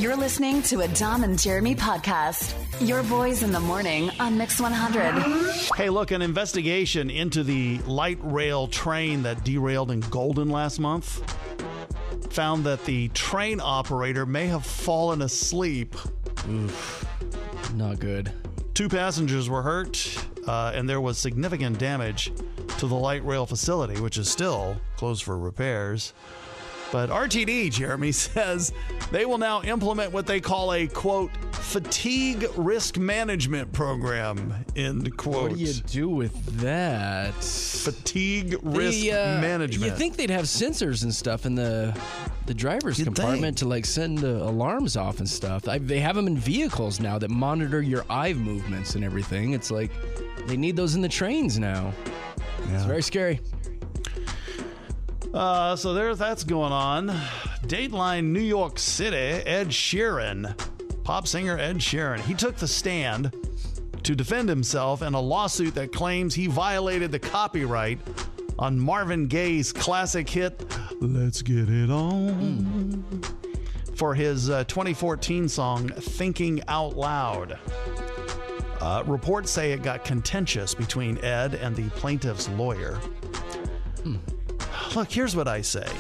You're listening to a Dom and Jeremy podcast. Your boys in the morning on Mix 100. Hey, look, an investigation into the light rail train that derailed in Golden last month found that the train operator may have fallen asleep. Oof. Not good. 2 passengers were hurt, and there was significant damage to the light rail facility, which is still closed for repairs. But RTD, Jeremy, says they will now implement what they call a, quote, fatigue risk management program, end quote. What do you do with that? Fatigue risk management. You'd think they'd have sensors and stuff in the driver's compartment to like send alarms off and stuff. They have them in vehicles now that monitor your eye movements and everything. It's like they need those in the trains now. Yeah. It's very scary. So that's going on. Dateline New York City, Ed Sheeran, pop singer Ed Sheeran, he took the stand to defend himself in a lawsuit that claims he violated the copyright on Marvin Gaye's classic hit, Let's Get It On, for his 2014 song, Thinking Out Loud. Reports say it got contentious between Ed and the plaintiff's lawyer. Look, here's what I say.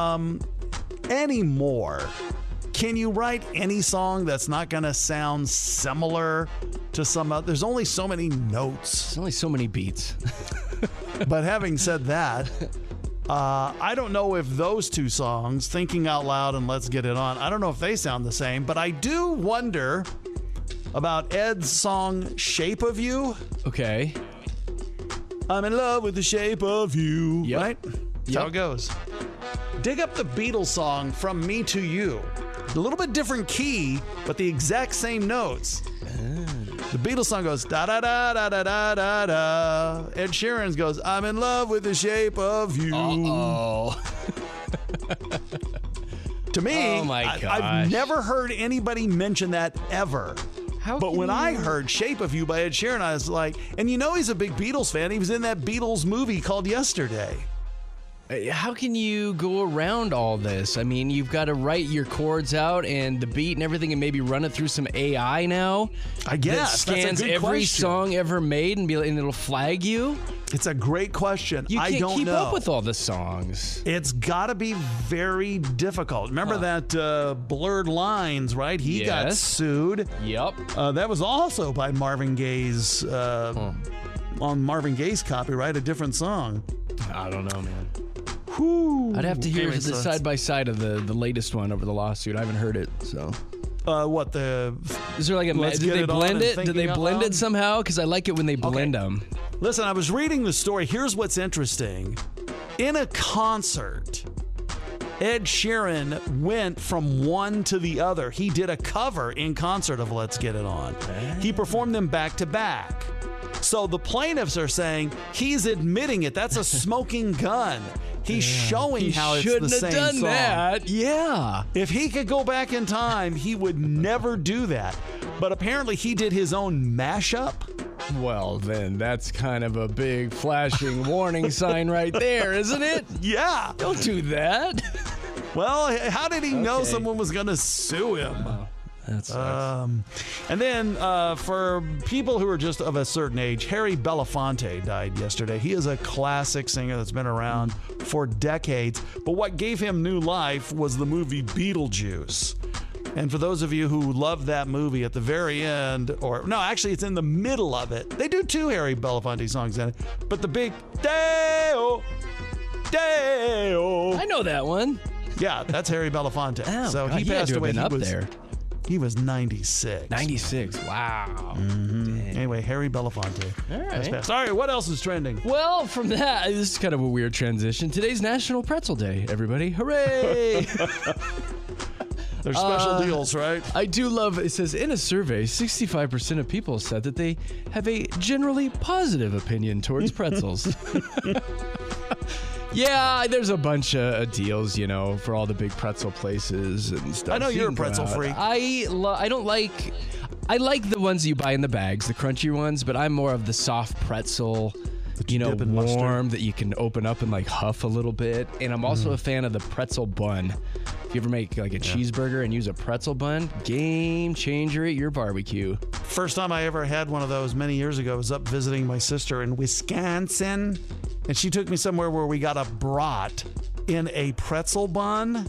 Anymore, can you write any song that's not going to sound similar to some other? There's only so many notes. There's only so many beats. But having said that, I don't know if those two songs, Thinking Out Loud and Let's Get It On, I don't know if they sound the same, but I do wonder about Ed's song, Shape of You. Okay. I'm in love with the shape of you, right? That's how it goes. Dig up the Beatles song, From Me to You. A little bit different key, but the exact same notes. The Beatles song goes da-da-da-da-da-da-da. Ed Sheeran's goes, I'm in love with the shape of you. Uh-oh. To me, oh my gosh. I've never heard anybody mention that ever. But when I heard Shape of You by Ed Sheeran, I was like, and you know he's a big Beatles fan. He was in that Beatles movie called Yesterday. How can you go around all this? I mean, you've got to write your chords out and the beat and everything and maybe run it through some AI now. I guess. That scans every song ever made and it'll flag you. It's a great question. You can't I don't keep know. up with all the songs. It's got to be very difficult. Remember that Blurred Lines, right? He got sued. Yep. That was also by Marvin Gaye's, on Marvin Gaye's copyright, a different song. I don't know, man. Whew. I'd have to hear the side-by-side of the latest one over the lawsuit. I haven't heard it, so. Is there like a... Did they blend it? Did they blend it somehow? Because I like it when they blend them. Listen, I was reading the story. Here's what's interesting. In a concert, Ed Sheeran went from one to the other. He did a cover in concert of Let's Get It On. He performed them back to back. So the plaintiffs are saying he's admitting it. That's a smoking gun. He's showing how it's the same song. He shouldn't have done that. Yeah. If he could go back in time, he would never do that. But apparently he did his own mashup. Well, then that's kind of a big flashing warning sign right there, isn't it? Yeah. Don't do that. Well, how did he know someone was going to sue him? That sucks. And then for people who are just of a certain age, Harry Belafonte died yesterday. He is a classic singer that's been around for decades. But what gave him new life was the movie Beetlejuice. And for those of you who love that movie, at the very end, actually it's in the middle of it. They do 2 Harry Belafonte songs in it. But the big Deo, Deo. I know that one. Yeah, that's Harry Belafonte. Oh, so God, he passed away. Up there. He was 96. 96. Wow. Anyway, Harry Belafonte. All right, what else is trending? Well, from that, this is kind of a weird transition. Today's National Pretzel Day, everybody. Hooray! There's special deals, right? I do love, it says, in a survey, 65% of people said that they have a generally positive opinion towards pretzels. Yeah, there's a bunch of deals, for all the big pretzel places and stuff. I know you're a pretzel freak. I like the ones you buy in the bags, the crunchy ones, but I'm more of the soft pretzel, warm that you can open up and like huff a little bit. And I'm also a fan of the pretzel bun If you ever make like a cheeseburger and use a pretzel bun, game changer at your barbecue. First time I ever had one of those many years ago was up visiting my sister in Wisconsin, and she took me somewhere where we got a brat in a pretzel bun.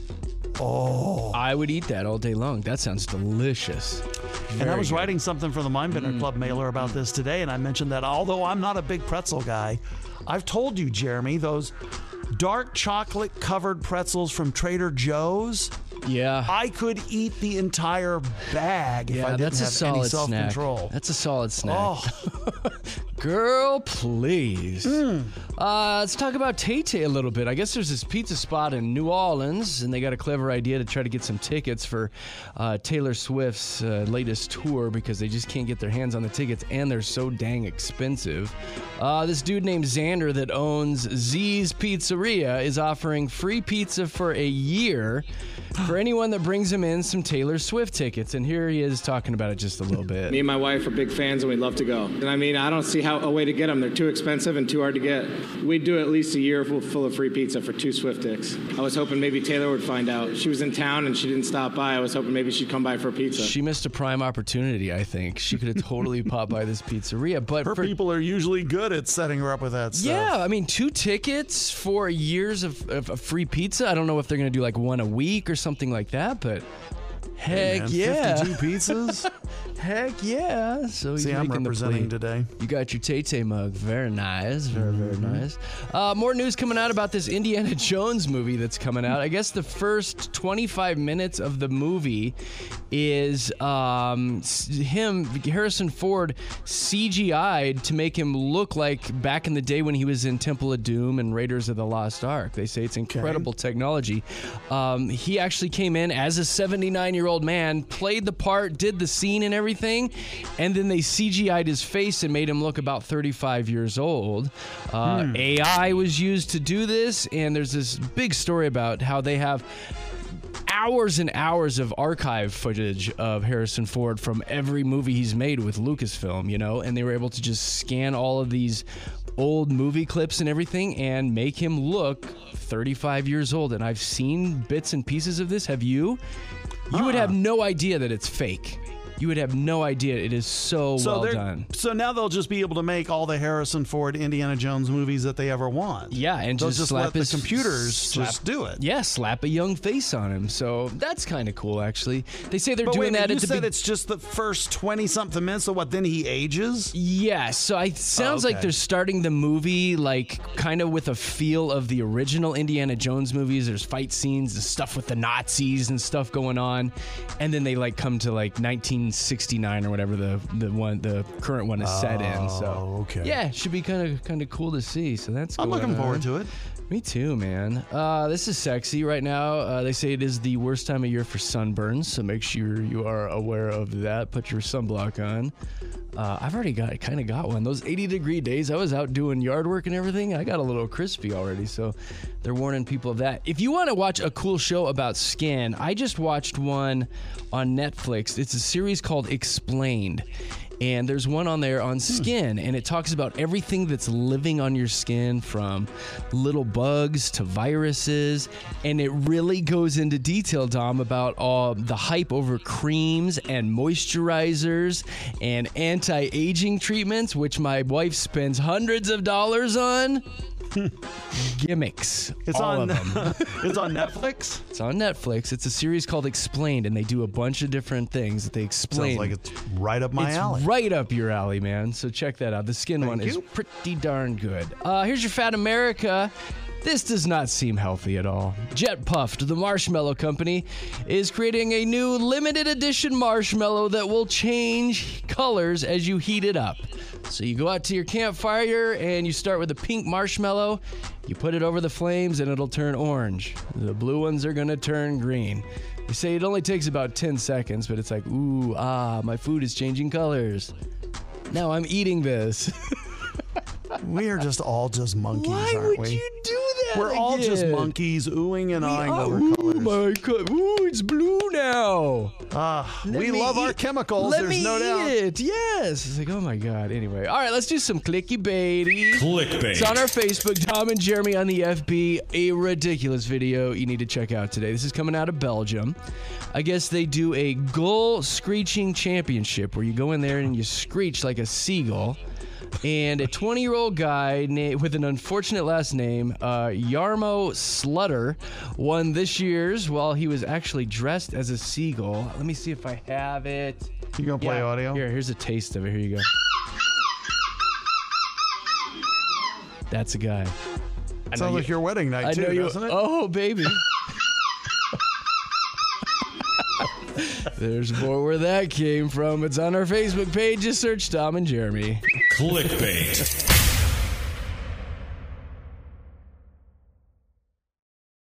Oh, I would eat that all day long. That sounds delicious. And I was writing something for the Mindbender Club mailer about this today, and I mentioned that although I'm not a big pretzel guy, I've told you, Jeremy, those dark chocolate covered pretzels from Trader Joe's. Yeah. I could eat the entire bag if I didn't have any self-control. That's a solid snack. Oh. Girl, please. Let's talk about Tay-Tay a little bit. I guess there's this pizza spot in New Orleans, and they got a clever idea to try to get some tickets for Taylor Swift's latest tour because they just can't get their hands on the tickets, and they're so dang expensive. This dude named Xander that owns Z's Pizzeria is offering free pizza for a year for anyone that brings him in some Taylor Swift tickets. And here he is talking about it just a little bit. Me and my wife are big fans, and we'd love to go. And I mean, I don't see a way to get them. They're too expensive and too hard to get. We'd do at least a year full of free pizza for 2 Swiftics. I was hoping maybe Taylor would find out. She was in town and she didn't stop by. I was hoping maybe she'd come by for a pizza. She missed a prime opportunity, I think. She could have totally popped by this pizzeria. But Her people are usually good at setting her up with that stuff. Yeah, I mean, 2 tickets for years of free pizza. I don't know if they're going to do like one a week or something like that, but heck yeah. 52 pizzas? Heck yeah. So See, I'm representing today. You got your Tay-Tay mug. Very nice. Very nice. More news coming out about this Indiana Jones movie that's coming out. I guess the first 25 minutes of the movie is Harrison Ford, CGI'd to make him look like back in the day when he was in Temple of Doom and Raiders of the Lost Ark. They say it's incredible technology. He actually came in as a 79-year-old man, played the part, did the scene and everything, and then they CGI'd his face and made him look about 35 years old. AI was used to do this, and there's this big story about how they have hours and hours of archive footage of Harrison Ford from every movie he's made with Lucasfilm, you know, and they were able to just scan all of these old movie clips and everything and make him look 35 years old. And I've seen bits and pieces of this. Have you? You would have no idea that it's fake. You would have no idea. It is so well done. So now they'll just be able to make all the Harrison Ford Indiana Jones movies that they ever want. Yeah, and they'll just let slap his the computers just do it. Yeah, slap a young face on him. So that's kind of cool, actually. They say they're doing that you at the said it's just the first 20-something minutes, so what, then he ages? Yeah, so it sounds like they're starting the movie like kind of with a feel of the original Indiana Jones movies. There's fight scenes, the stuff with the Nazis and stuff going on, and then they like come to like 1969 or whatever the current one is set in. So yeah, should be kind of cool to see. So that's I'm looking forward to it. Me too, man. This is sexy right now. They say it is the worst time of year for sunburns, so make sure you are aware of that. Put your sunblock on. I've already got one. Those 80-degree days, I was out doing yard work and everything. I got a little crispy already, so they're warning people of that. If you want to watch a cool show about skin, I just watched one on Netflix. It's a series called Explained. And there's one on there on skin, and it talks about everything that's living on your skin, from little bugs to viruses, and it really goes into detail, Dom, about all the hype over creams and moisturizers and anti-aging treatments, which my wife spends hundreds of dollars on. Gimmicks. It's all on of them. It's on Netflix? It's on Netflix. It's a series called Explained, and they do a bunch of different things that they explain. Sounds like it's right up my alley. Right up your alley, man. So check that out. The skin one is pretty darn good. Here's your Fat America. This does not seem healthy at all. Jet Puffed, the marshmallow company, is creating a new limited edition marshmallow that will change colors as you heat it up. So you go out to your campfire and you start with a pink marshmallow, you put it over the flames and it'll turn orange. The blue ones are gonna turn green. They say it only takes about 10 seconds, but it's like, ooh, my food is changing colors. Now I'm eating this. We are just all just monkeys, Why aren't would we? you do that? We're all just again? monkeys oohing and eyeing over Ooh, colors. my God. Ooh, it's blue now. We love our chemicals. Let There's me no doubt. eat it. Yes. It's like, oh my God. Anyway. All right, let's do some clickbaity. Clickbait. It's on our Facebook, Tom and Jeremy on the FB. A ridiculous video you need to check out today. This is coming out of Belgium. I guess they do a gull screeching championship where you go in there and you screech like a seagull. And a 20-year-old guy with an unfortunate last name, Jarmo Slutter, won this year's while he was actually dressed as a seagull. Let me see if I have it. You gonna play audio? Here's a taste of it. Here you go. That's a guy. Sounds like your wedding night, too, doesn't it? Oh, baby. There's more where that came from. It's on our Facebook page. Just search Tom and Jeremy. Clickbait.